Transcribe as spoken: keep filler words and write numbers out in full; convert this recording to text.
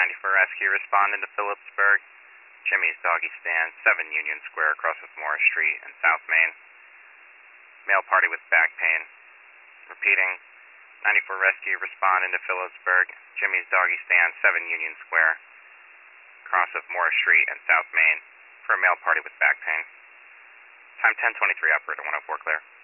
ninety-four Rescue, responding to Phillipsburg. Jimmy's Doggy Stand, seven Union Square, across with Morris Street in South Main. Male party with back pain. Repeating, ninety-four Rescue, responding to Phillipsburg. Jimmy's Doggy Stand, seven Union Square, across with Morris Street in South Main, for a male party with back pain. Time ten twenty-three, operator one oh four, clear.